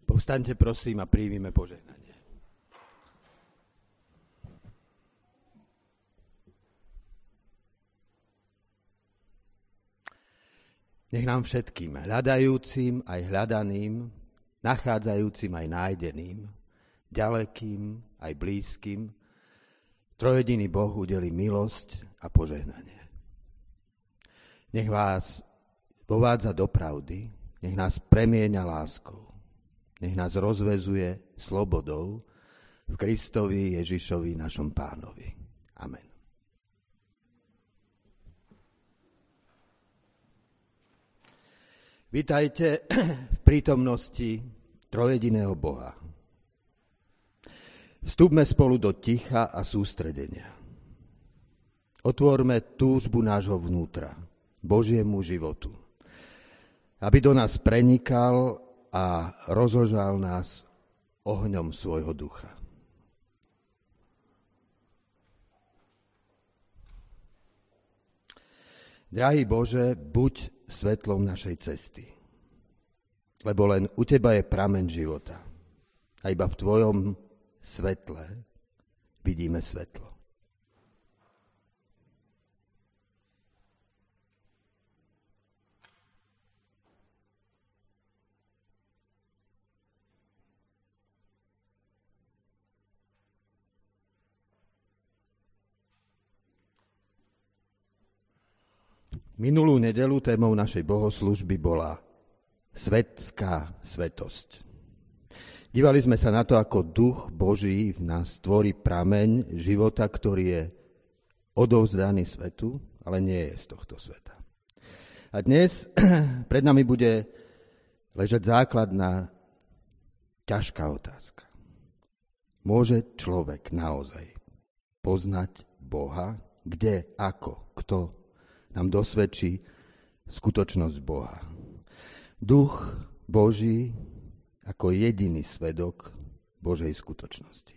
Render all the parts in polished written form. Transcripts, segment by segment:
Povstaňte prosím a príjmime požehnanie. Nech nám všetkým, hľadajúcim aj hľadaným, nachádzajúcim aj nájdeným, ďalekým aj blízkym, trojjediný Boh udeli milosť a požehnanie. Nech vás povádza do pravdy, nech nás premieňa láskou, nech nás rozväzuje slobodou v Kristovi Ježišovi našom Pánovi. Amen. Vítajte v prítomnosti trojjediného Boha. Vstúpme spolu do ticha a sústredenia. Otvorme túžbu nášho vnútra, Božiemu životu, aby do nás prenikal a rozožal nás ohňom svojho ducha. Drahý Bože, buď svetlom našej cesty, lebo len u Teba je prameň života a iba v Tvojom svetle vidíme svetlo. Minulú nedeľu témou našej bohoslužby bola svetská svetosť. Dívali sme sa na to, ako Duch Boží v nás tvorí prameň života, ktorý je odovzdaný svetu, ale nie je z tohto sveta. A dnes pred nami bude ležať základná ťažká otázka. Môže človek naozaj poznať Boha? Kde, ako, kto nám dosvedčí skutočnosť Boha? Duch Boží ako jediný svedok Božej skutočnosti.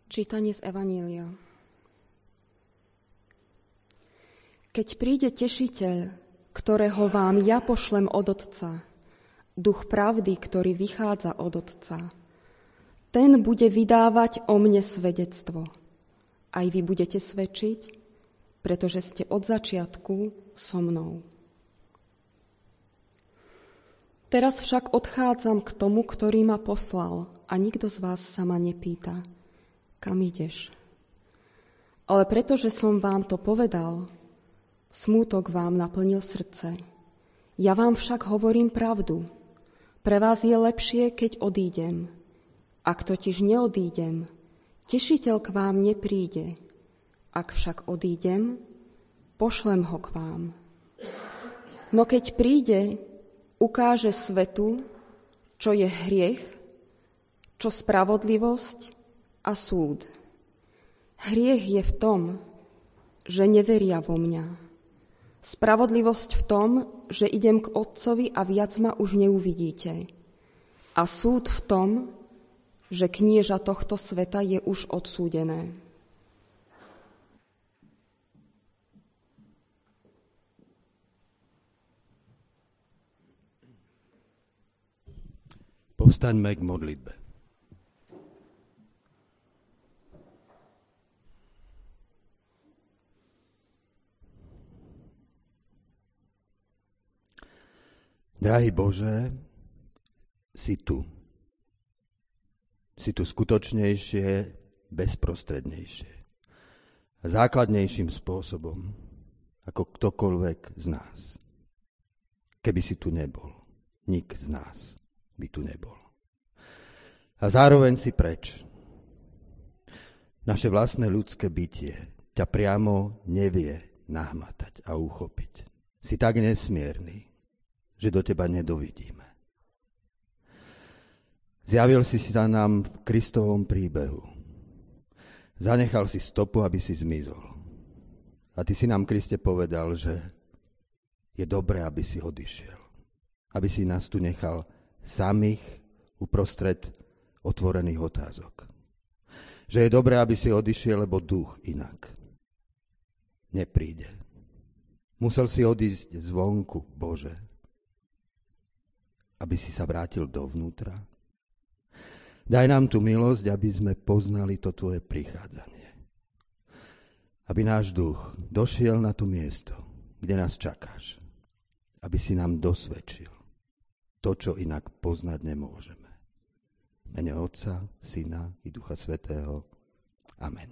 Čítanie z Evanília. Keď príde Tešiteľ, ktorého vám ja pošlem od Otca, Duch pravdy, ktorý vychádza od Otca, ten bude vydávať o mne svedectvo. Aj vy budete svedčiť, pretože ste od začiatku so mnou. Teraz však odchádzam k tomu, ktorý ma poslal, a nikto z vás sa ma nepýta, kam ideš. Ale pretože som vám to povedal, smútok vám naplnil srdce. Ja vám však hovorím pravdu. Pre vás je lepšie, keď odídem. Ak totiž neodídem, Tešiteľ k vám nepríde. Ak však odídem, pošlem ho k vám. No keď príde, ukáže svetu, čo je hriech, čo spravodlivosť a súd. Hriech je v tom, že neveria vo mňa. Spravodlivosť v tom, že idem k Otcovi a viac ma už neuvidíte. A súd v tom, že knieža tohto sveta je už odsúdené. Povstaňme k modlitbe. Drahý Bože, si tu. Si tu skutočnejšie, bezprostrednejšie. A základnejším spôsobom, ako ktokoľvek z nás. Keby si tu nebol, nik z nás by tu nebol. A zároveň si preč. Naše vlastné ľudské bytie ťa priamo nevie nahmatať a uchopiť. Si tak nesmierny, že do teba nedovidíme. Zjavil si sa nám v Kristovom príbehu. Zanechal si stopu, aby si zmizol. A ty si nám, Kriste, povedal, že je dobré, aby si odišiel. Aby si nás tu nechal samých uprostred otvorených otázok. Že je dobré, aby si odišiel, lebo duch inak nepríde. Musel si odísť zvonku, Bože, aby si sa vrátil dovnútra. Daj nám tú milosť, aby sme poznali to tvoje prichádzanie. Aby náš duch došiel na to miesto, kde nás čakáš. Aby si nám dosvedčil to, čo inak poznať nemôžeme. V mene Otca, Syna i Ducha Svätého. Amen.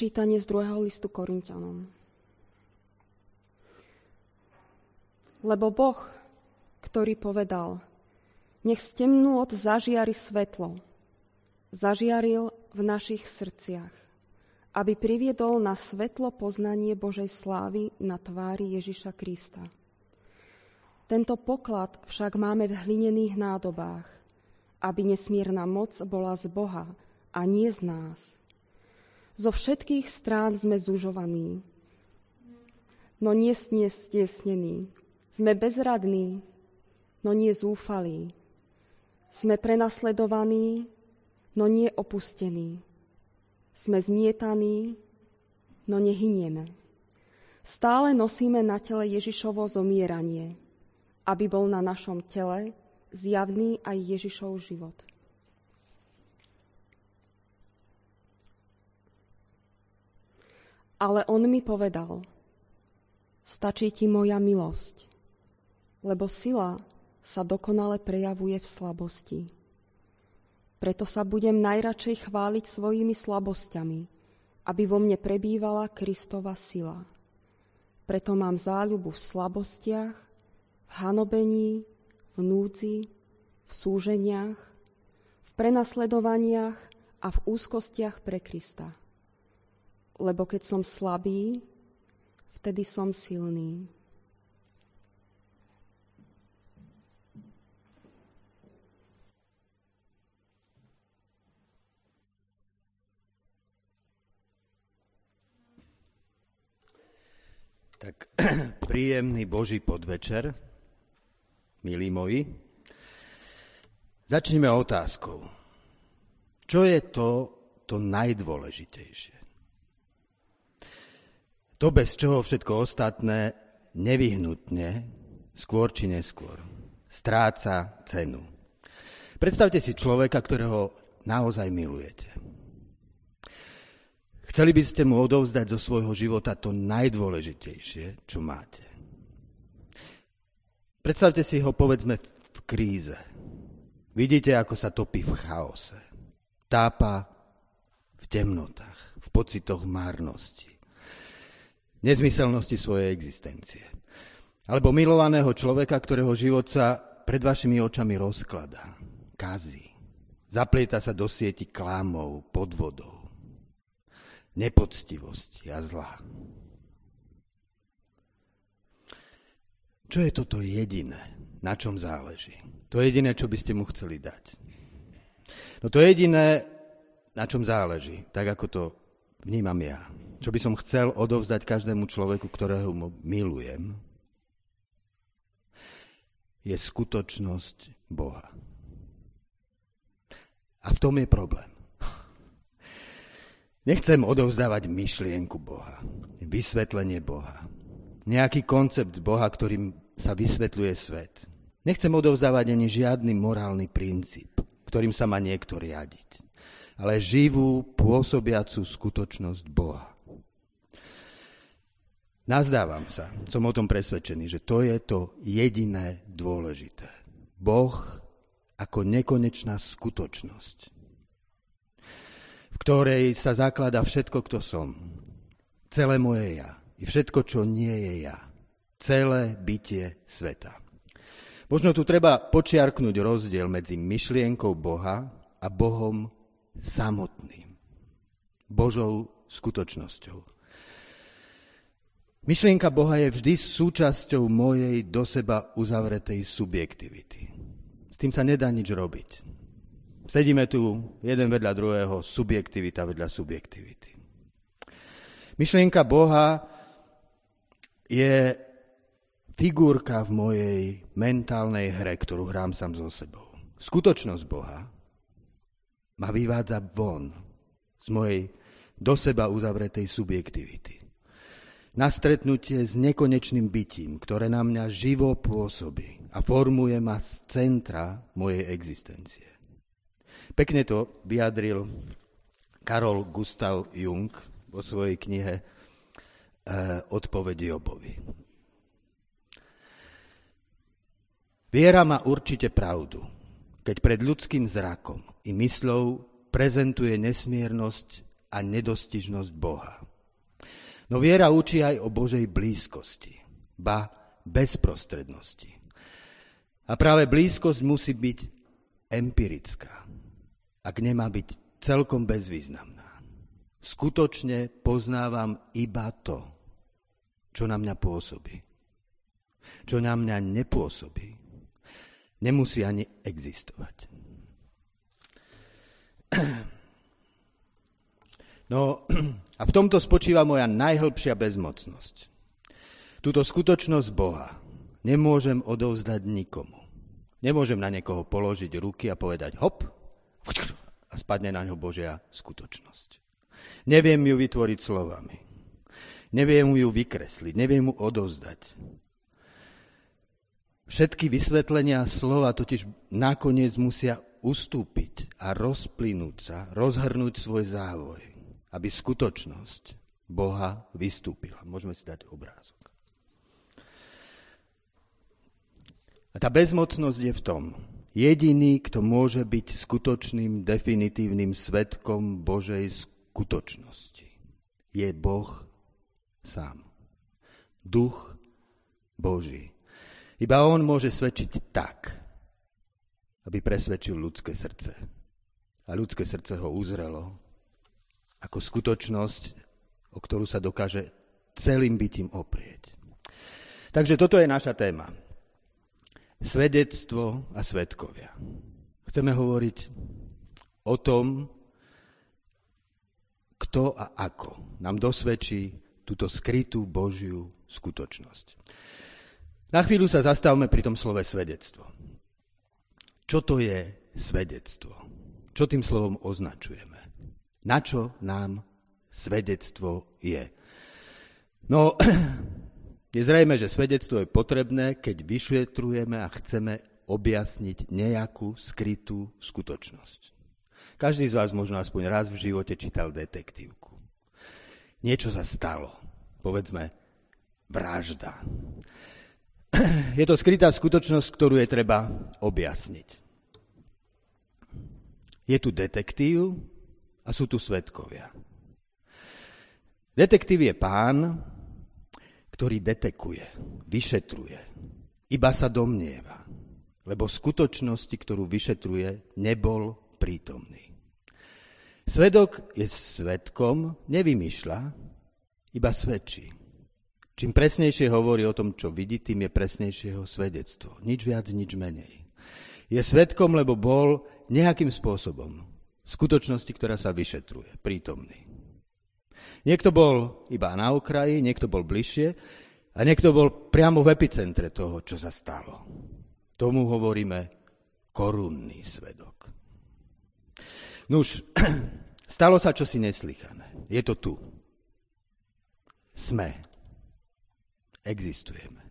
Čítanie z 2. listu Korinťanom. Lebo Boh, ktorý povedal, nech z temnôt zažiari svetlo, zažiaril v našich srdciach, aby priviedol na svetlo poznanie Božej slávy na tvári Ježiša Krista. Tento poklad však máme v hlinených nádobách, aby nesmierna moc bola z Boha a nie z nás. Zo všetkých strán sme zužovaní, no nie stiesnení. Sme bezradní, no nie zúfalí. Sme prenasledovaní, no nie opustení. Sme zmietaní, no nehynieme. Stále nosíme na tele Ježišovo zomieranie, aby bol na našom tele zjavný aj Ježišov život. Ale on mi povedal, stačí ti moja milosť, lebo sila sa dokonale prejavuje v slabosti. Preto sa budem najradšej chváliť svojimi slabosťami, aby vo mne prebývala Kristova sila. Preto mám záľubu v slabostiach, v hanobení, v núdzi, v súženiach, v prenasledovaniach a v úzkostiach pre Krista. Lebo keď som slabý, vtedy som silný. Tak príjemný Boží podvečer, milí moji. Začneme otázkou. Čo je to najdôležitejšie? To, bez čoho všetko ostatné nevyhnutne, skôr či neskôr, stráca cenu. Predstavte si človeka, ktorého naozaj milujete. Chceli by ste mu odovzdať zo svojho života to najdôležitejšie, čo máte. Predstavte si ho, povedzme, v kríze. Vidíte, ako sa topí v chaose. Tápa v temnotách, v pocitoch márnosti, nezmyselnosti svojej existencie. Alebo milovaného človeka, ktorého život sa pred vašimi očami rozkladá, kazí. Zaplieta sa do sieti klamov, podvodov, nepoctivosti a zla. Čo je toto jediné, na čom záleží? To jediné, čo by ste mu chceli dať. No to jediné, na čom záleží, tak ako to vnímam ja, čo by som chcel odovzdať každému človeku, ktorého milujem, je skutočnosť Boha. A v tom je problém. Nechcem odovzdávať myšlienku Boha, vysvetlenie Boha, nejaký koncept Boha, ktorým sa vysvetľuje svet. Nechcem odovzdávať ani žiadny morálny princíp, ktorým sa má niekto riadiť, ale živú, pôsobiacu skutočnosť Boha. Nazdávam sa, som o tom presvedčený, že to je to jediné dôležité. Boh ako nekonečná skutočnosť, v ktorej sa zakladá všetko, kto som. Celé moje ja. I všetko, čo nie je ja. Celé bytie sveta. Možno tu treba počiarknúť rozdiel medzi myšlienkou Boha a Bohom samotným. Božou skutočnosťou. Myšlienka Boha je vždy súčasťou mojej do seba uzavretej subjektivity. S tým sa nedá nič robiť. Sedíme tu jeden vedľa druhého, subjektivita vedľa subjektivity. Myšlienka Boha je figurka v mojej mentálnej hre, ktorú hrám sám so sebou. Skutočnosť Boha ma vyvádza von z mojej do seba uzavretej subjektivity. Na stretnutie s nekonečným bytím, ktoré na mňa živo pôsobí a formuje ma z centra mojej existencie. Pekne to vyjadril Carl Gustav Jung vo svojej knihe Odpoveď Jobovi. Viera má určite pravdu, keď pred ľudským zrakom i mysľou prezentuje nesmiernosť a nedostižnosť Boha. No viera učí aj o Božej blízkosti, ba bezprostrednosti. A práve blízkosť musí byť empirická, ak nemá byť celkom bezvýznamná. Skutočne poznávam iba to, čo na mňa pôsobí. Čo na mňa nepôsobí, nemusí ani existovať. No a v tomto spočíva moja najhlbšia bezmocnosť. Túto skutočnosť Boha nemôžem odovzdať nikomu. Nemôžem na niekoho položiť ruky a povedať hop a spadne na ňo Božia skutočnosť. Neviem ju vytvoriť slovami. Neviem ju vykresliť, neviem ju odovzdať. Všetky vysvetlenia slova totiž nakoniec musia ustúpiť a rozplynúť sa, rozhrnúť svoj závoj, aby skutočnosť Boha vystúpila. Môžeme si dať obrázok. A tá bezmocnosť je v tom, jediný, kto môže byť skutočným, definitívnym svedkom Božej skutočnosti, je Boh sám. Duch Boží. Iba on môže svedčiť tak, aby presvedčil ľudské srdce. A ľudské srdce ho uzrelo ako skutočnosť, o ktorú sa dokáže celým bytím oprieť. Takže toto je naša téma. Svedectvo a svedkovia. Chceme hovoriť o tom, kto a ako nám dosvedčí túto skrytú Božiu skutočnosť. Na chvíľu sa zastavme pri tom slove svedectvo. Čo to je svedectvo? Čo tým slovom označujeme? Na čo nám svedectvo je? No, je zrejme, že svedectvo je potrebné, keď vyšetrujeme a chceme objasniť nejakú skrytú skutočnosť. Každý z vás možno aspoň raz v živote čítal detektívku. Niečo sa stalo, povedzme vražda. Je to skrytá skutočnosť, ktorú je treba objasniť. Je tu detektív a sú tu svedkovia. Detektív je pán, ktorý detekuje, vyšetruje, iba sa domnieva, lebo v skutočnosti, ktorú vyšetruje, nebol prítomný. Svedok je svedkom, nevymýšľa, iba svedčí. Čím presnejšie hovorí o tom, čo vidí, tým je presnejšie jeho svedectvo. Nič viac, nič menej. Je svedkom, lebo bol nejakým spôsobom v skutočnosti, ktorá sa vyšetruje, prítomný. Niekto bol iba na okraji, niekto bol bližšie a niekto bol priamo v epicentre toho, čo sa stalo. Tomu hovoríme korunný svedok. Nuž, stalo sa čosi neslychané. Je to tu. Sme. Existujeme.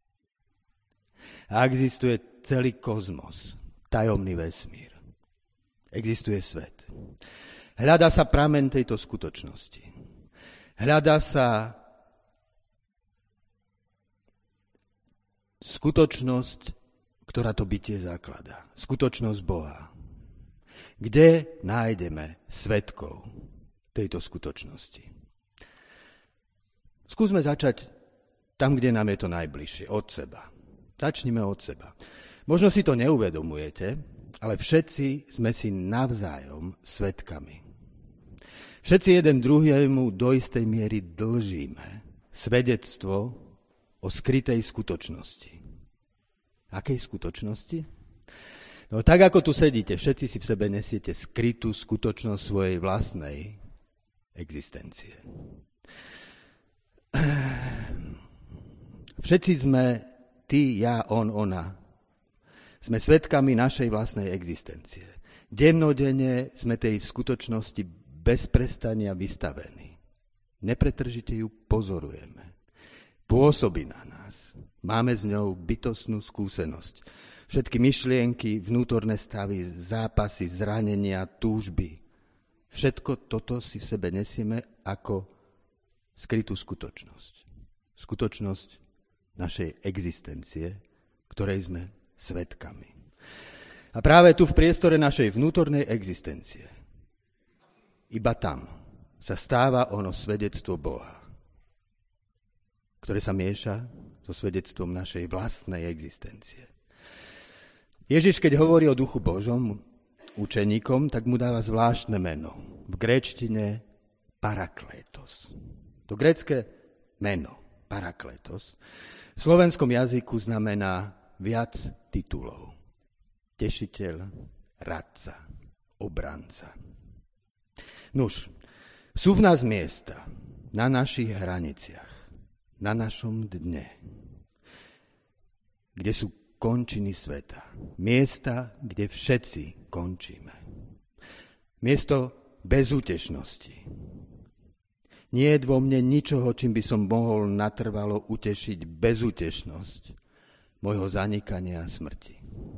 A existuje celý kozmos, tajomný vesmír. Existuje svet. Hľadá sa prameň tejto skutočnosti. Hľadá sa skutočnosť, ktorá to bytie zakladá. Skutočnosť Boha. Kde nájdeme svedkov tejto skutočnosti? Skúsme začať tam, kde nám je to najbližšie, od seba. Začnime od seba. Možno si to neuvedomujete, ale všetci sme si navzájom svedkami. Všetci jeden druhému do istej miery dlžíme svedectvo o skrytej skutočnosti. Akej skutočnosti? No tak, ako tu sedíte, všetci si v sebe nesiete skrytú skutočnosť svojej vlastnej existencie. Všetci sme, ty, ja, on, ona, sme svedkami našej vlastnej existencie. Dennodenne sme tej skutočnosti bez prestania vystavení. Nepretržite ju pozorujeme. Pôsobí na nás. Máme s ňou bytostnú skúsenosť. Všetky myšlienky, vnútorné stavy, zápasy, zranenia, túžby. Všetko toto si v sebe nesieme ako skrytú skutočnosť. Skutočnosť našej existencie, ktorej sme svedkami. A práve tu v priestore našej vnútornej existencie, iba tam sa stáva ono svedectvo Boha, ktoré sa mieša so svedectvom našej vlastnej existencie. Ježiš, keď hovorí o Duchu Božom učeníkom, tak mu dáva zvláštne meno. V gréčtine Paraklétos. To grécke meno Paraklétos v slovenskom jazyku znamená viac titulov. Tešiteľ, radca, obranca. Nuž, sú v nás miesta na našich hraniciach, na našom dne, kde sú končiny sveta. Miesta, kde všetci končíme. Miesto bezútešnosti. Nie je vo mne ničoho, čím by som mohol natrvalo utešiť bezútešnosť môjho zanikania a smrti.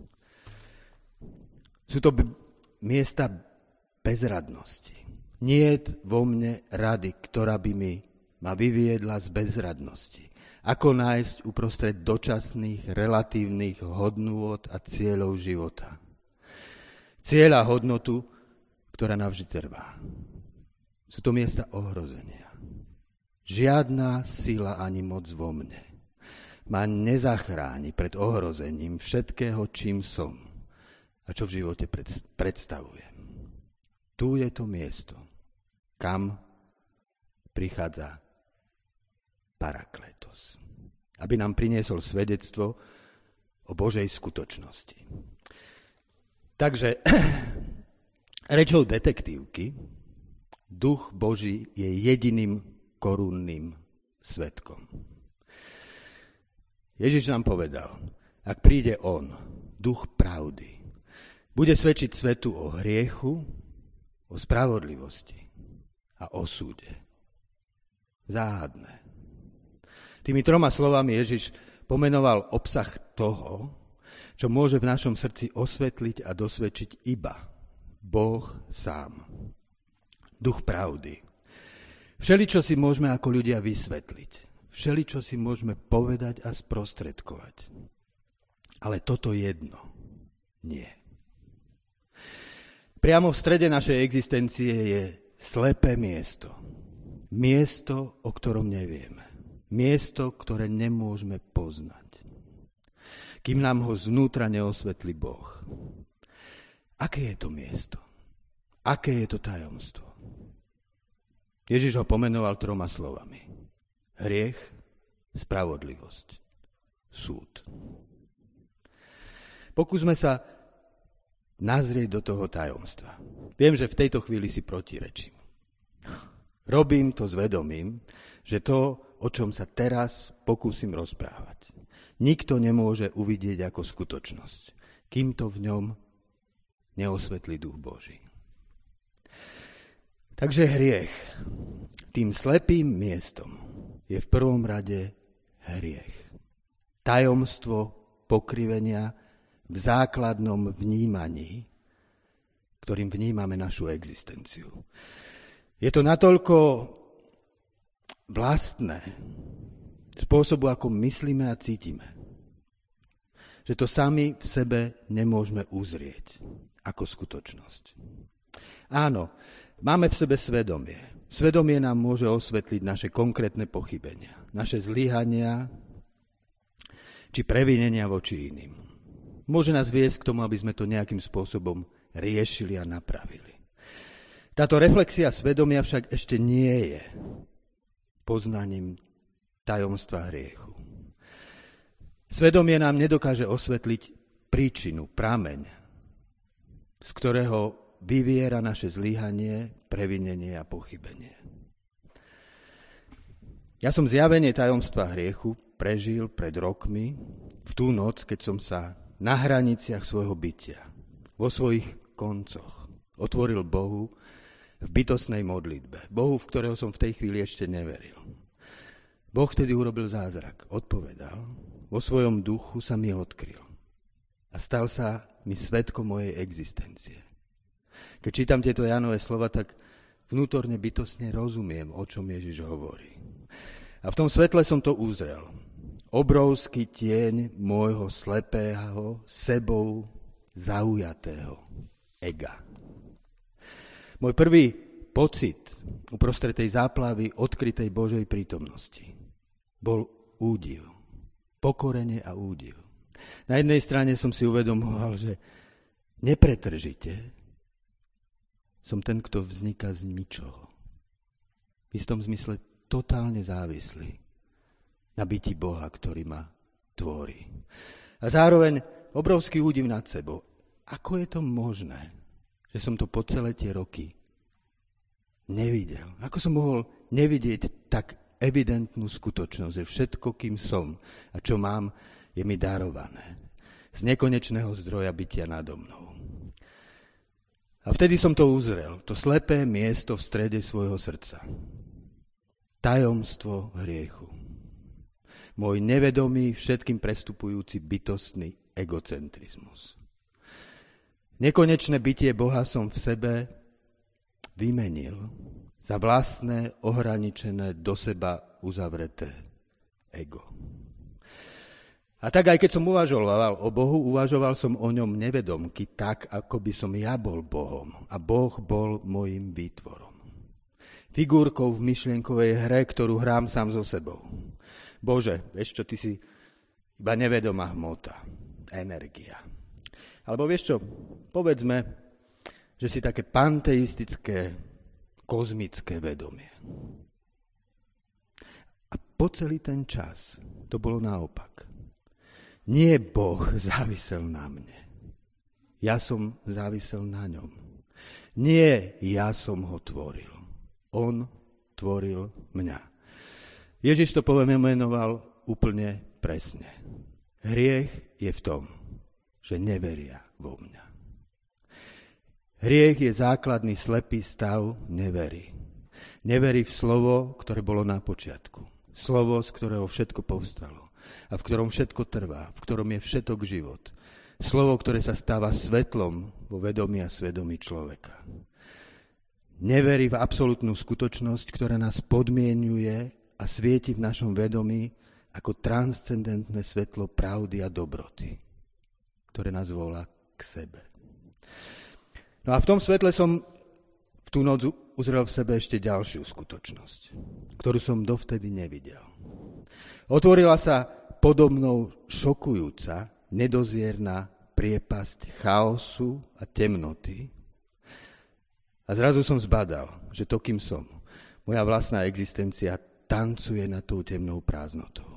Sú to miesta bezradnosti. Nie je vo mne rady, ktorá by ma vyviedla z bezradnosti. Ako nájsť uprostred dočasných, relatívnych hodnôt a cieľov života. Cieľ a hodnotu, ktorá navždy trvá. Sú to miesta ohrozenia. Žiadna sila ani moc vo mne ma nezachráni pred ohrozením všetkého, čím som a čo v živote predstavujem. Tu je to miesto, kam prichádza Paraklétos, aby nám priniesol svedectvo o Božej skutočnosti. Takže rečou detektívky, Duch Boží je jediným korunným svedkom. Ježiš nám povedal, ak príde on, Duch pravdy, bude svedčiť svetu o hriechu, o spravodlivosti a o súde. Záhadné. Tými 3 slovami Ježiš pomenoval obsah toho, čo môže v našom srdci osvetliť a dosvedčiť iba Boh sám. Duch pravdy. Všeličo si môžeme ako ľudia vysvetliť. Všeličo si môžeme povedať a sprostredkovať. Ale toto jedno nie. Priamo v strede našej existencie je slepé miesto. Miesto, o ktorom nevieme. Miesto, ktoré nemôžeme poznať. Kým nám ho znútra neosvetlí Boh. Aké je to miesto? Aké je to tajomstvo? Ježiš ho pomenoval 3 slovami. Hriech, spravodlivosť, súd. Pokúsme sa nazrieť do toho tajomstva. Viem, že v tejto chvíli si protirečím. Robím to s vedomím, že to, o čom sa teraz pokúsim rozprávať, nikto nemôže uvidieť ako skutočnosť, kým to v ňom neosvetlí Duch Boží. Takže hriech, tým slepým miestom, je v prvom rade hriech. Tajomstvo pokrivenia v základnom vnímaní, ktorým vnímame našu existenciu. Je to natoľko vlastné spôsobu, ako myslíme a cítime, že to sami v sebe nemôžeme uzrieť ako skutočnosť. Áno, máme v sebe svedomie. Svedomie nám môže osvetliť naše konkrétne pochybenia, naše zlyhania či previnenia voči iným. Môže nás viesť k tomu, aby sme to nejakým spôsobom riešili a napravili. Táto reflexia svedomia však ešte nie je poznaním tajomstva hriechu. Svedomie nám nedokáže osvetliť príčinu, prameň, z ktorého vyviera naše zlyhanie, previnenie a pochybenie. Ja som zjavenie tajomstva hriechu prežil pred rokmi v tú noc, keď som sa na hraniciach svojho bytia, vo svojich koncoch, otvoril Bohu v bytostnej modlitbe. Bohu, v ktorého som v tej chvíli ešte neveril. Boh vtedy urobil zázrak, odpovedal, vo svojom duchu sa mi odkryl a stal sa mi svedkom mojej existencie. Keď čítam tieto Jánove slova, tak vnútorne bytostne rozumiem, o čom Ježiš hovorí. A v tom svetle som to uzrel. Obrovský tieň môjho slepého, sebou zaujatého ega. Môj prvý pocit uprostred tej záplavy odkrytej Božej prítomnosti bol údiv, pokorenie a údiv. Na jednej strane som si uvedomoval, že nepretržite som ten, kto vzniká z ničoho. V istom zmysle totálne závislý na byti Boha, ktorý ma tvorí. A zároveň obrovský údiv nad sebou. Ako je to možné, že som to po celé tie roky nevidel? Ako som mohol nevidieť tak evidentnú skutočnosť, že všetko, kým som a čo mám, je mi darované z nekonečného zdroja bytia nado mnou. A vtedy som to uzrel, to slepé miesto v strede svojho srdca. Tajomstvo hriechu. Môj nevedomý, všetkým prestupujúci bytostný egocentrizmus. Nekonečné bytie Boha som v sebe vymenil za vlastné, ohraničené, do seba uzavreté ego. A tak aj keď som uvažoval o Bohu, uvažoval som o ňom nevedomky, tak ako by som ja bol Bohom a Boh bol mojím výtvorom. Figurkou v myšlienkovej hre, ktorú hrám sám so sebou. Bože, vieš čo, ty si iba nevedomá hmota, energia. Alebo vieš čo, povedzme, že si také panteistické, kozmické vedomie. A po celý ten čas to bolo naopak. Nie Boh závisel na mne. Ja som závisel na ňom. Nie ja som ho tvoril. On tvoril mňa. Ježiš to pomenoval úplne presne. Hriech je v tom, že neveria vo mňa. Hriech je základný slepý stav nevery. Neverí v slovo, ktoré bolo na počiatku. Slovo, z ktorého všetko povstalo. A v ktorom všetko trvá, v ktorom je všetok život. Slovo, ktoré sa stáva svetlom vo vedomí a svedomí človeka. Neverí v absolútnu skutočnosť, ktorá nás podmienuje a svieti v našom vedomí ako transcendentné svetlo pravdy a dobroty, ktoré nás volá k sebe. No a v tom svetle som v tú noc uzrel v sebe ešte ďalšiu skutočnosť, ktorú som dovtedy nevidel. Otvorila sa podobnou šokujúca, nedozierna priepasť chaosu a temnoty. A zrazu som zbadal, že to, kým som, moja vlastná existencia tancuje nad tou temnou prázdnotou.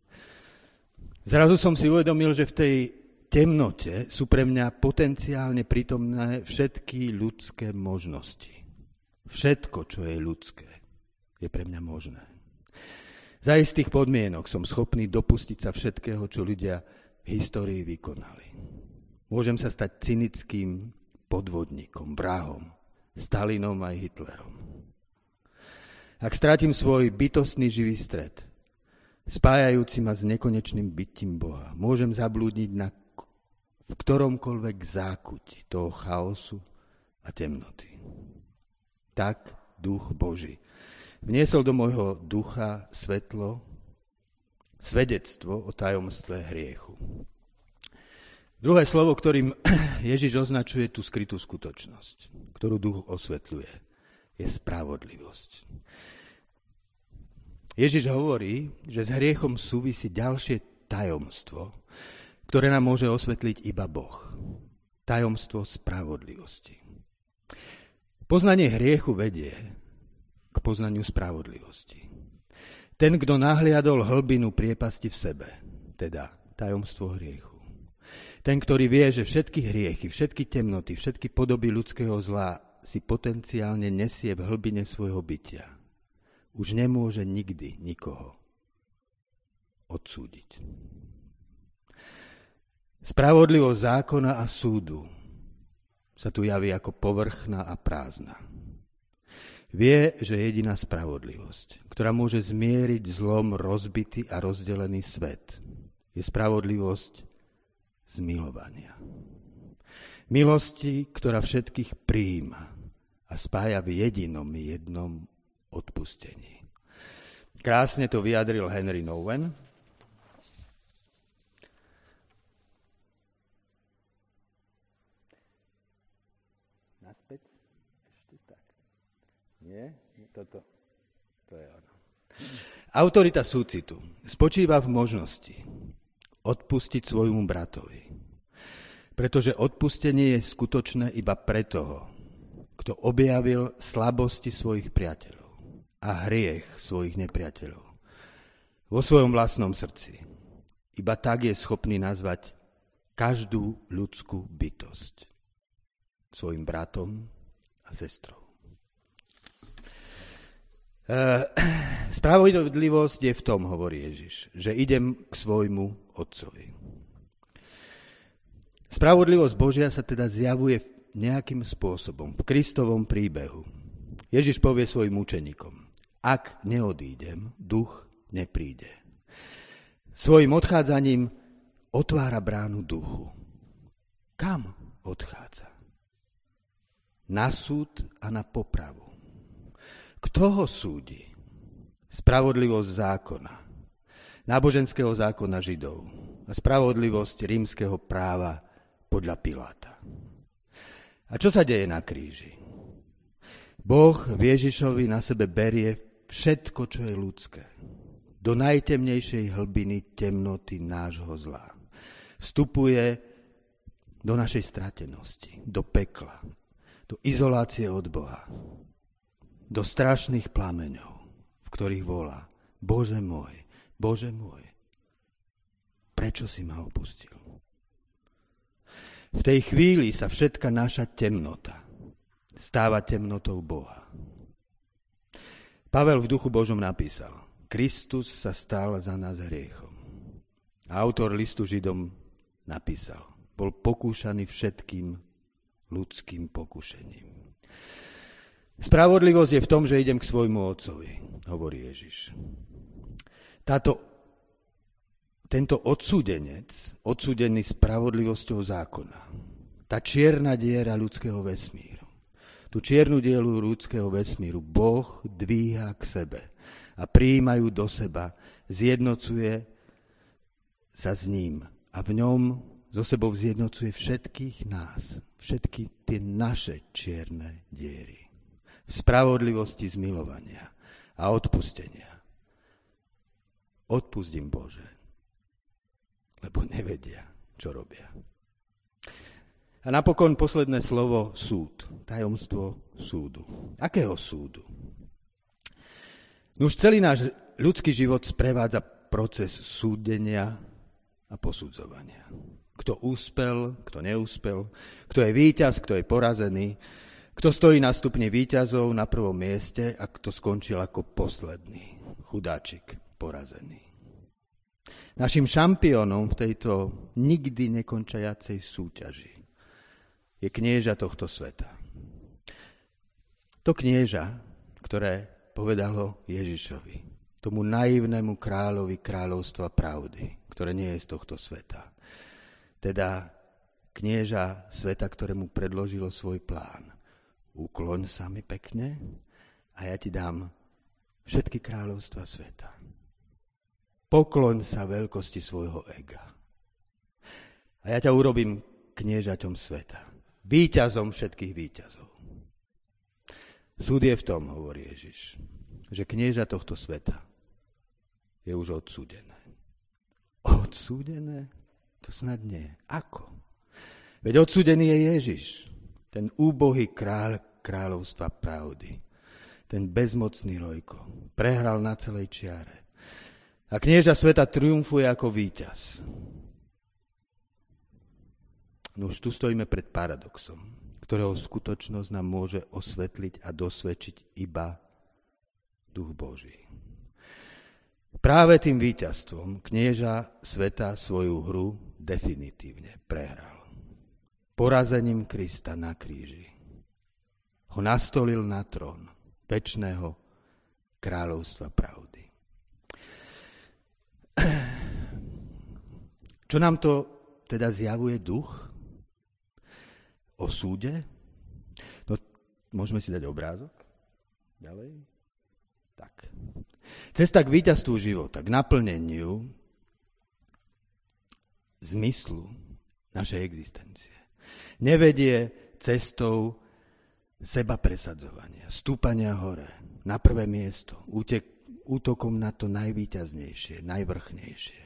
Zrazu som si uvedomil, že v tej temnote sú pre mňa potenciálne prítomné všetky ľudské možnosti. Všetko, čo je ľudské, je pre mňa možné. Za istých podmienok som schopný dopustiť sa všetkého, čo ľudia v histórii vykonali. Môžem sa stať cynickým podvodníkom, vrahom, Stalinom aj Hitlerom. Ak stratím svoj bytostný živý stred, spájajúci ma s nekonečným bytím Boha, môžem zablúdiť v ktoromkoľvek zákutí toho chaosu a temnoty. Tak duch Boží vniesol do môjho ducha svetlo, svedectvo o tajomstve hriechu. Druhé slovo, ktorým Ježiš označuje tú skrytú skutočnosť, ktorú duch osvetľuje, je spravodlivosť. Ježiš hovorí, že s hriechom súvisí ďalšie tajomstvo, ktoré nám môže osvetliť iba Boh. Tajomstvo spravodlivosti. Poznanie hriechu vedie k poznaniu spravodlivosti. Ten, kto nahliadol hlbinu priepasti v sebe, teda tajomstvo hriechu. Ten, ktorý vie, že všetky hriechy, všetky temnoty, všetky podoby ľudského zla si potenciálne nesie v hlbine svojho bytia, už nemôže nikdy nikoho odsúdiť. Spravodlivosť zákona a súdu sa tu javí ako povrchná a prázdna. Vie, že jediná spravodlivosť, ktorá môže zmieriť zlom rozbitý a rozdelený svet, je spravodlivosť zmilovania. Milosti, ktorá všetkých prijíma a spája v jednom odpustení. Krásne to vyjadril Henry Nouwen. Naspäť. Ešte tak. Nie? Toto. To je ono. Autorita súcitu spočíva v možnosti odpustiť svojmu bratovi. Pretože odpustenie je skutočné iba pre toho, kto objavil slabosti svojich priateľov a hriech svojich nepriateľov vo svojom vlastnom srdci. Iba tak je schopný nazvať každú ľudskú bytosť svojim bratom a sestrou. Spravodlivosť je v tom, hovorí Ježiš, že idem k svojmu otcovi. Spravodlivosť Božia sa teda zjavuje nejakým spôsobom v Kristovom príbehu. Ježiš povie svojim učeníkom: ak neodídem, duch nepríde. Svojim odchádzaním otvára bránu duchu. Kam odchádza? Na súd a na popravu. Kto ho súdi? Spravodlivosť zákona, náboženského zákona Židov a spravodlivosť rímskeho práva podľa Piláta. A čo sa deje na kríži? Boh v Ježišovi na sebe berie všetko, čo je ľudské. Do najtemnejšej hlbiny temnoty nášho zla. Vstupuje do našej stratenosti, do pekla, do izolácie od Boha, do strašných plameňov, v ktorých volá: Bože môj, prečo si ma opustil? V tej chvíli sa všetka naša temnota stáva temnotou Boha. Pavel v Duchu Božom napísal: Kristus sa stal za nás hriechom. A autor listu Židom napísal: bol pokúšaný všetkým ľudským pokušením. Spravodlivosť je v tom, že idem k svojmu otcovi, hovorí Ježiš. Tento odsúdený spravodlivosťou zákona, tá čierna diera ľudského vesmíru, tú čiernu dielu ľudského vesmíru Boh dvíha k sebe a prijímajú do seba, zjednocuje sa s ním a v ňom so sebou zjednocuje všetkých nás, všetky tie naše čierne diery. V spravodlivosti zmilovania a odpustenia. Odpustím, Bože, lebo nevedia, čo robia. A napokon posledné slovo: súd, tajomstvo súdu. Akého súdu? Už celý náš ľudský život sprevádza proces súdenia a posudzovania. Kto úspel, kto neúspel, kto je víťaz, kto je porazený, kto stojí na stupni víťazov na prvom mieste a kto skončil ako posledný, chudáčik, porazený. Naším šampiónom v tejto nikdy nekončiacej súťaži je knieža tohto sveta. To knieža, ktoré povedalo Ježišovi, tomu naivnému kráľovi kráľovstva pravdy, ktoré nie je z tohto sveta. Teda knieža sveta, ktorému predložilo svoj plán. Ukloň sa mi pekne a ja ti dám všetky kráľovstva sveta. Pokloň sa veľkosti svojho ega. A ja ťa urobím kniežaťom sveta. Víťazom všetkých víťazov. Súd je v tom, hovorí Ježiš, že knieža tohto sveta je už odsúdené. Odsúdené? To snad nie. Ako? Veď odsúdený je Ježiš, ten úbohý kráľ kráľovstva pravdy, ten bezmocný Rojko, prehral na celej čiare. A knieža sveta triumfuje ako víťaz. No už tu stojíme pred paradoxom, ktorého skutočnosť nám môže osvetliť a dosvedčiť iba Duch Boží. Práve tým víťazstvom knieža sveta svoju hru definitívne prehral. Porazením Krista na kríži ho nastolil na trón večného kráľovstva pravdy. Čo nám to teda zjavuje duch o súde? No, môžeme si dať obrázok? Ďalej? Tak. Cesta k víťazstvu života, k naplneniu zmyslu našej existencie nevedie cestou seba presadzovania, stúpania hore, na prvé miesto, útokom na to najvíťaznejšie, najvrchnejšie.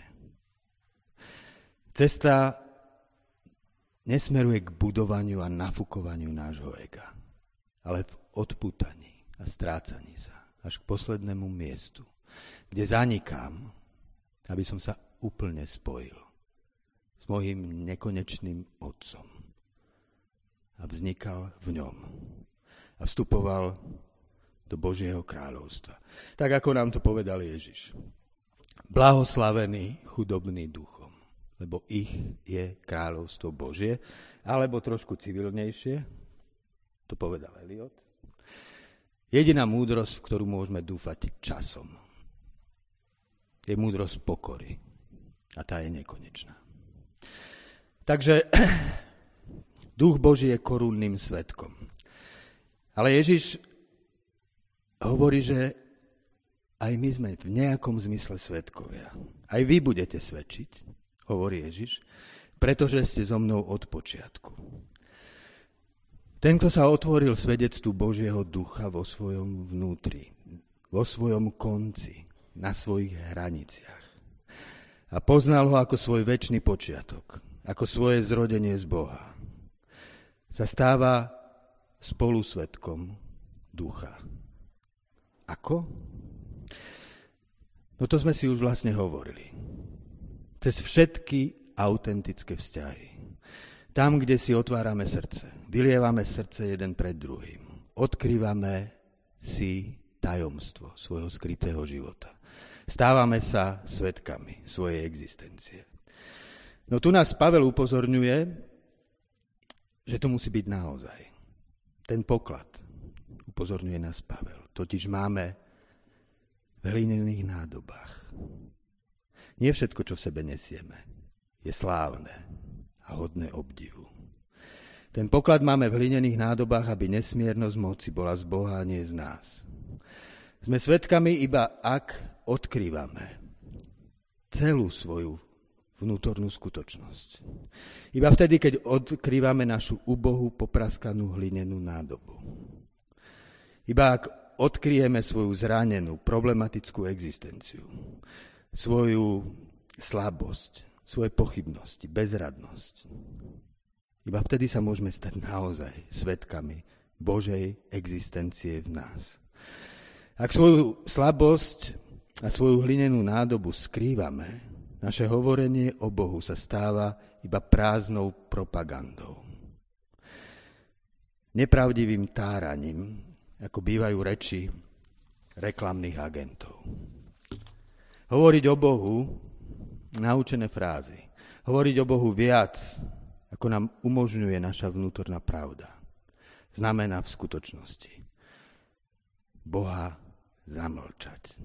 Cesta nesmeruje k budovaniu a nafúkovaniu nášho ega, ale v odpútaní a strácaní sa až k poslednému miestu, kde zanikám, aby som sa úplne spojil s mojím nekonečným Otcom a vznikal v ňom a vstupoval do Božieho kráľovstva. Tak ako nám to povedal Ježiš. Blahoslavený chudobný duchom, lebo ich je kráľovstvo Božie, alebo trošku civilnejšie, to povedal Eliot. Jediná múdrosť, v ktorú môžeme dúfať časom, je múdrosť pokory. A tá je nekonečná. Takže Duch Boží je korunným svedkom. Ale Ježiš hovorí, že aj my sme v nejakom zmysle svedkovia. Aj vy budete svedčiť, hovorí Ježiš, pretože ste so mnou od počiatku. Ten, kto sa otvoril svedectvu Božieho ducha vo svojom vnútri, vo svojom konci, na svojich hraniciach a poznal ho ako svoj večný počiatok, ako svoje zrodenie z Boha, sa stáva spolusvedkom ducha. Ako? No to sme si už vlastne hovorili. Cez všetky autentické vzťahy. Tam, kde si otvárame srdce, vylievame srdce jeden pred druhým, odkrývame si tajomstvo svojho skrytého života. Stávame sa svedkami svojej existencie. No tu nás Pavel upozorňuje, že to musí byť naozaj. Ten poklad upozorňuje nás Pavel. Totiž máme v hlinených nádobách. Nie všetko, čo v sebe nesieme, je slávne a hodné obdivu. Ten poklad máme v hlinených nádobách, aby nesmiernosť moci bola z Boha a nie z nás. Sme svedkami iba ak odkrývame celú svoju vnútornú skutočnosť. Iba vtedy, keď odkrývame našu ubohú, popraskanú hlinenú nádobu. Iba ak odkryjeme svoju zranenú, problematickú existenciu, svoju slabosť, svoje pochybnosti, bezradnosť. Iba vtedy sa môžeme stať naozaj svedkami Božej existencie v nás. Ak svoju slabosť a svoju hlinenú nádobu skrývame, naše hovorenie o Bohu sa stáva iba prázdnou propagandou. Nepravdivým táraním, ako bývajú reči reklamných agentov. Hovoriť o Bohu, naučené frázy. Hovoriť o Bohu viac, ako nám umožňuje naša vnútorná pravda. Znamená v skutočnosti Boha zamlčať.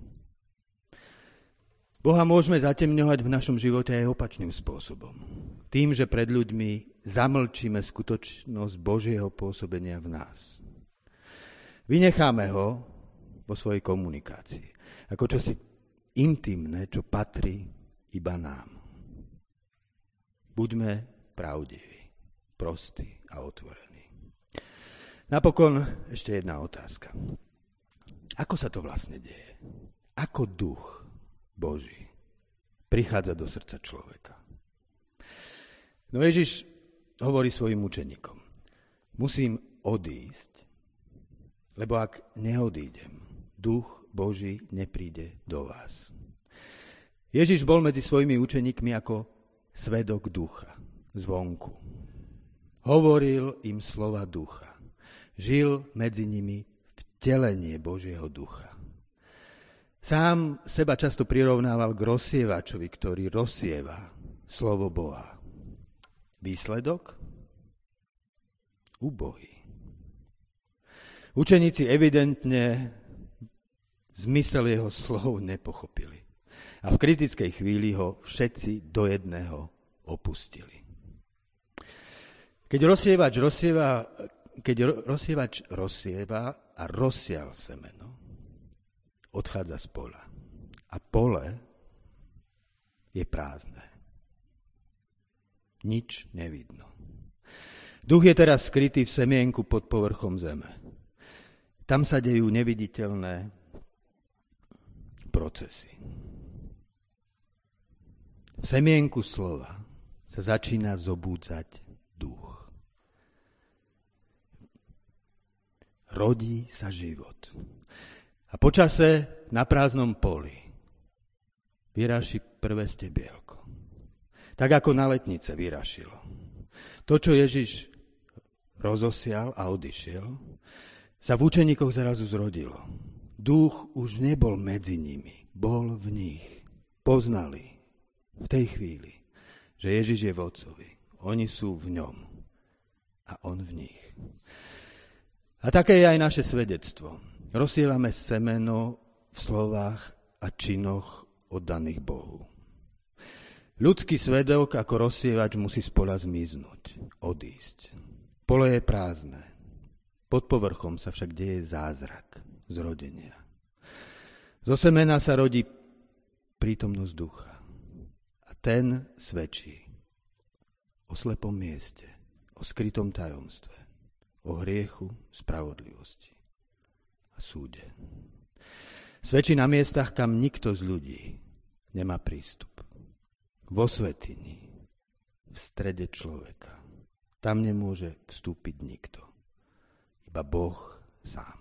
Boha môžeme zatemňovať v našom živote aj opačným spôsobom. Tým, že pred ľuďmi zamlčíme skutočnosť Božieho pôsobenia v nás. Vynecháme ho vo svojej komunikácii. Ako čosi intimné, čo patrí iba nám. Buďme pravdiví, prostí a otvorení. Napokon ešte jedna otázka. Ako sa to vlastne deje? Ako duch Boží prichádza do srdca človeka? No Ježiš hovorí svojim učeníkom. Musím odísť, lebo ak neodídem, duch Boží nepríde do vás. Ježiš bol medzi svojimi učeníkmi ako svedok ducha zvonku. Hovoril im slova ducha. Žil medzi nimi vtelenie Božieho ducha. Sám seba často prirovnával k rozsievačovi, ktorý rozsieva slovo Boha. Výsledok? Ubohý. Učeníci evidentne zmysel jeho slov nepochopili. A v kritickej chvíli ho všetci do jedného opustili. Keď rozsievač rozsieva a rozsial semeno, odchádza z pola. A pole je prázdne. Nič nevidno. Duch je teraz skrytý v semienku pod povrchom zeme. Tam sa dejú neviditeľné procesy. V semienku slova sa začína zobúdzať duch. Rodí sa život. A počase na prázdnom poli vyraší prvé stebielko. Tak ako na letnice vyrašilo. To, čo Ježiš rozosial a odišiel, sa v učeníkoch zrazu zrodilo. Duch už nebol medzi nimi, bol v nich. Poznali v tej chvíli, že Ježiš je v Otcovi. Oni sú v ňom a on v nich. A také je aj naše svedectvo. Rozsievame semeno v slovách a činoch oddaných Bohu. Ľudský svedok ako rozsievač musí spoľa zmiznúť, odísť. Pole je prázdne. Pod povrchom sa však deje zázrak zrodenia. Zo semena sa rodí prítomnosť ducha. A ten svedčí o slepom mieste, o skrytom tajomstve, o hriechu, spravodlivosti a súde. Svedčí na miestach, kam nikto z ľudí nemá prístup. Vo svätyni, v strede človeka. Tam nemôže vstúpiť nikto. Iba Boh sám.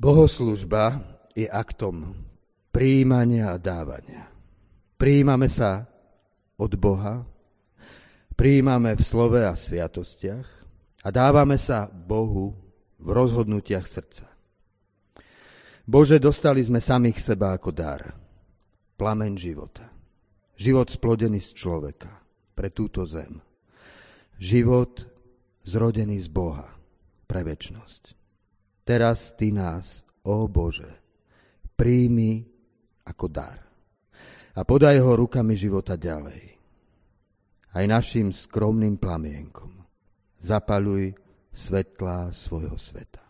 Bohoslužba je aktom prijímania a dávania. Prijímame sa od Boha, prijímame v slove a sviatostiach a dávame sa Bohu v rozhodnutiach srdca. Bože, dostali sme samých seba ako dar, plameň života, život splodený z človeka pre túto zem, život zrodený z Boha pre večnosť. Teraz Ty nás, ó Bože, príjmi ako dar a podaj ho rukami života ďalej. Aj našim skromným plamienkom zapaľuj svetlá svojho sveta.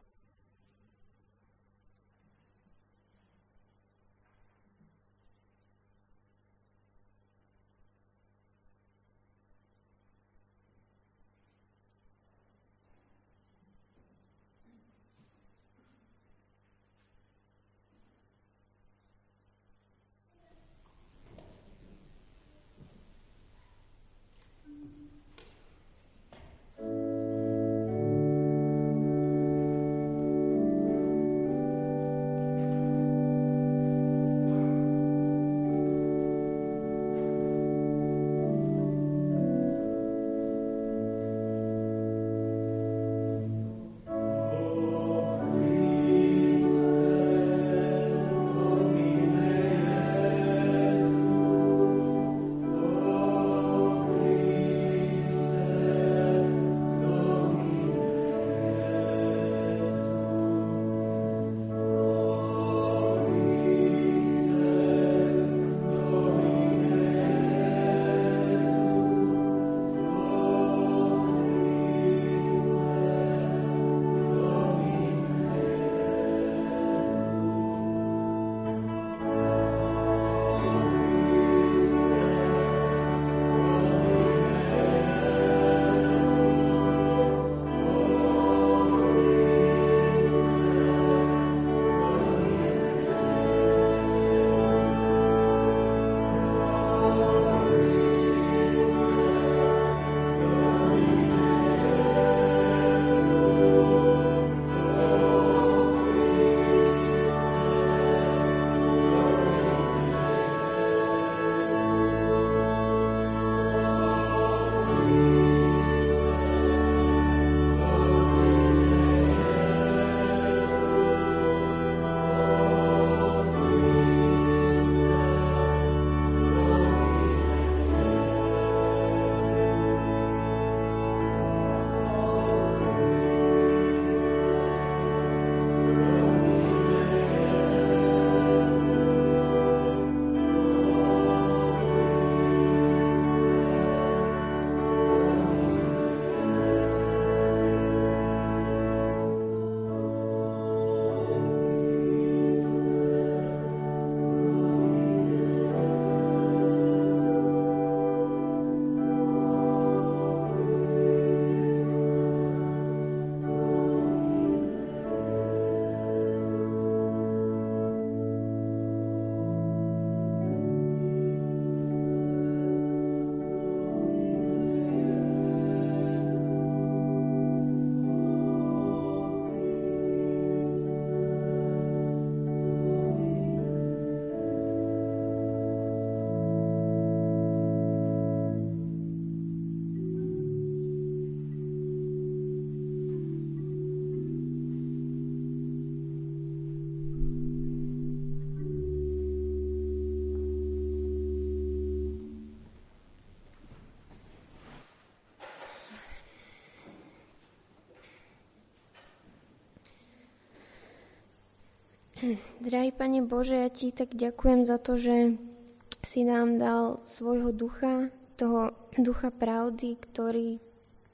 Drahý Pane Bože, ja Ti tak ďakujem za to, že si nám dal svojho ducha, toho ducha pravdy, ktorý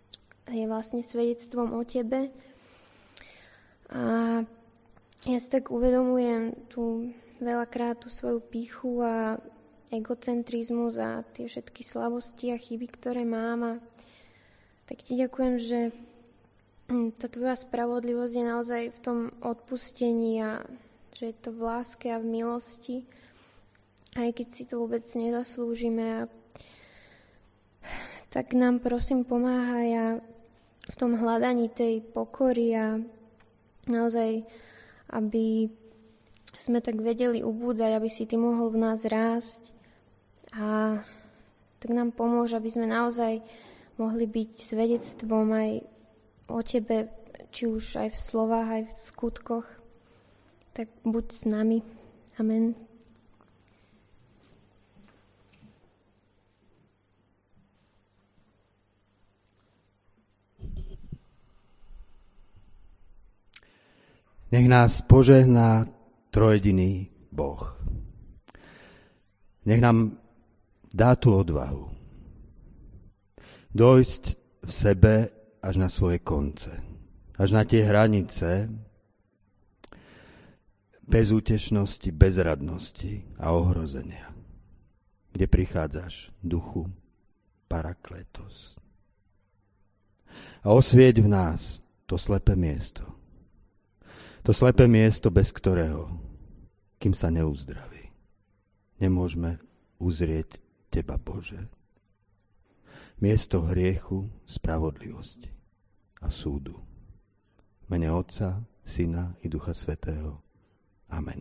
je vlastne svedectvom o Tebe. A ja si tak uvedomujem tu veľakrát tú svoju pýchu a egocentrizmus a tie všetky slabosti a chyby, ktoré mám. A tak Ti ďakujem, že tá Tvoja spravodlivosť je naozaj v tom odpustení a že je to v láske a v milosti, aj keď si to vôbec nezaslúžime. A tak nám prosím pomáhaj a v tom hľadaní tej pokory a naozaj aby sme tak vedeli ubúdať, aby si Ty mohol v nás rásť a tak nám pomôž, aby sme naozaj mohli byť svedectvom aj o Tebe, či už aj v slovách, aj v skutkoch. Tak buď s nami. Amen. Nech nás požehná trojediný Boh. Nech nám dá tú odvahu dojsť v sebe až na svoje konce, až na tie hranice bezútešnosti, bezradnosti a ohrozenia, kde prichádzaš, duchu Parakletos. A osvieť v nás to slepé miesto. To slepé miesto, bez ktorého, kým sa neuzdraví, nemôžeme uzrieť Teba, Bože. Miesto hriechu, spravodlivosti a súdu. V mene Otca, Syna i Ducha Svätého. Amen.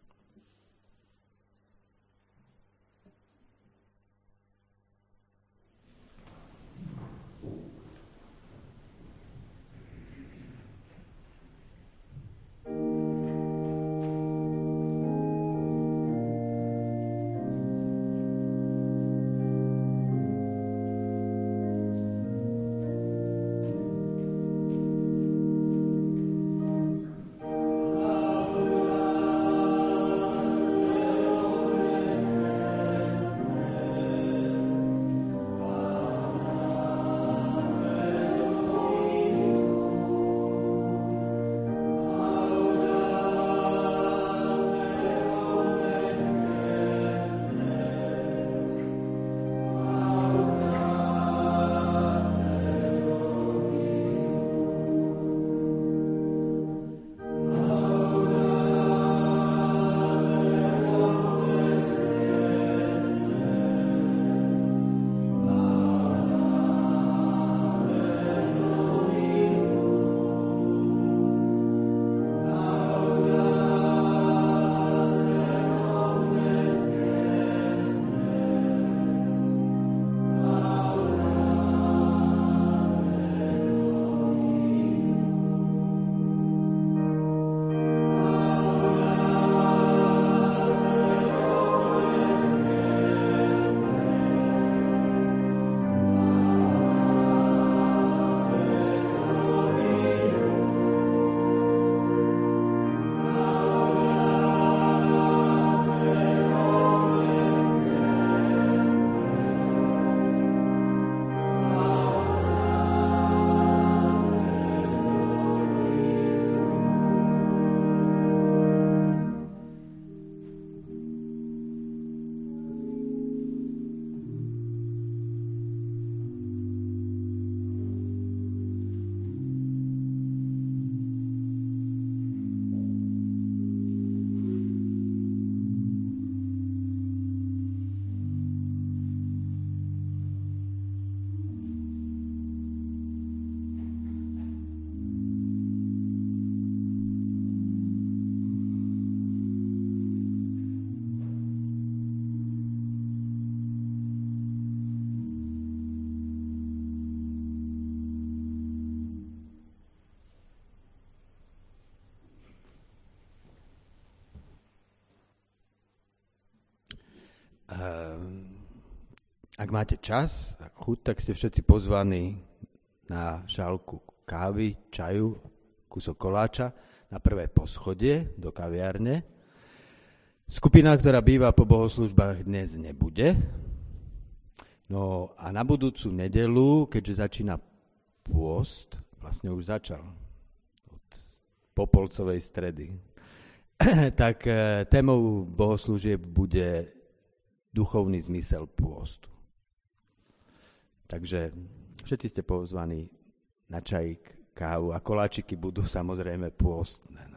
Ak máte čas a chuť, tak ste všetci pozvaní na šálku kávy, čaju, kúsok koláča na prvé poschodie do kaviárne. Skupina, ktorá býva po bohoslúžbách, dnes nebude. No a na budúcu nedeľu, keďže začína pôst, vlastne už začal od popolcovej stredy, tak témou bohoslúžieb bude duchovný zmysel pôstu. Takže všetci ste pozvaní na čajík, kávu a koláčiky budú samozrejme pôstne.